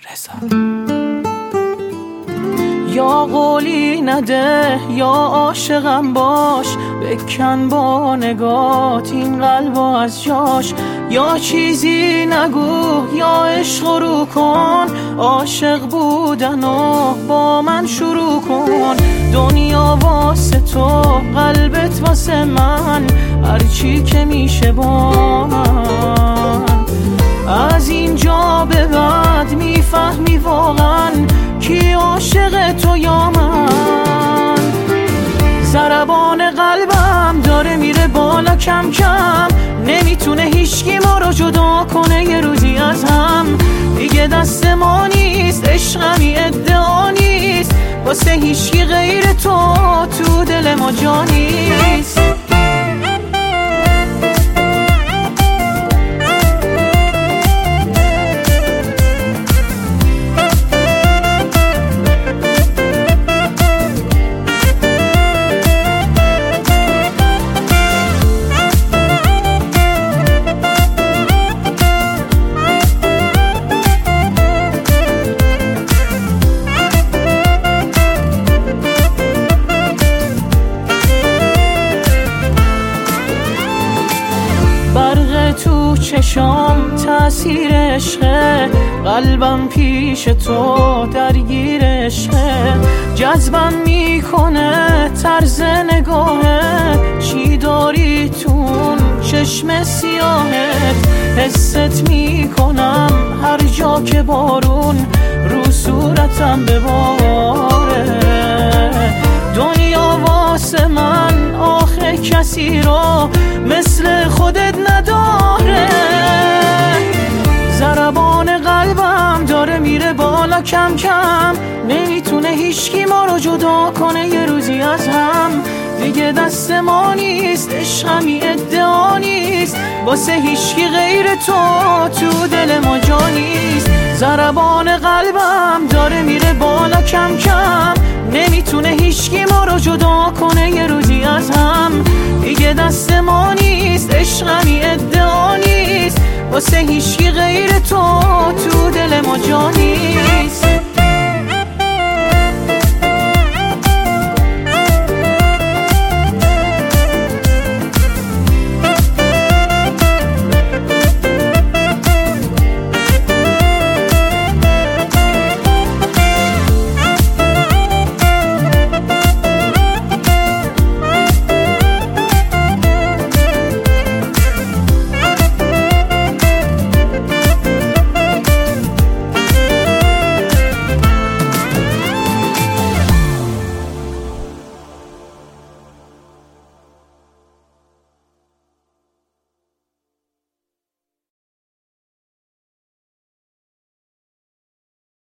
رضا. یا قولی نده یا عاشقم باش، بکن با نگات این قلب از جاش. یا چیزی نگو یا عشق رو کن، عاشق بودنو با من شروع کن. دنیا واسه تو قلبت واسه من، هرچی که میشه با من. از اینجا به بعد میفهمی واقعا کی عاشق تو یا من. ضربان قلبم داره میره بالا کم کم، نمیتونه هیچکی ما رو جدا کنه یه روزی از هم. دیگه دست ما نیست، عشقمی ادعا نیست، واسه هیچکی غیر تو دل ما جا نیست. برق تو چشام تأثیر عشقه، قلبم پیش تو درگیر عشقه. جذبم میکنه طرز نگاهت، چی داری تون چشم سیاهت. حست میکنم هر جا که بارون رو صورتم بباره. دنیا واسه من آخه کسی رو مثل خودت نداره. ضربان قلبم داره میره بالا کم کم، نمیتونه هیچکی ما رو جدا کنه یه روزی از هم. دیگه دست ما نیست، عشقمی ادعا نیست، واسه هیچکی غیر تو دل ما جا نیست. ضربان قلبم داره میره بالا کم کم، نمیتونه هیچکی ما رو جدا کنه یه روزی از هم. دیگه دست ما نیست، عشقمی ادعا نیست، واسه هیچکی غیر تو دل ما جا نیست.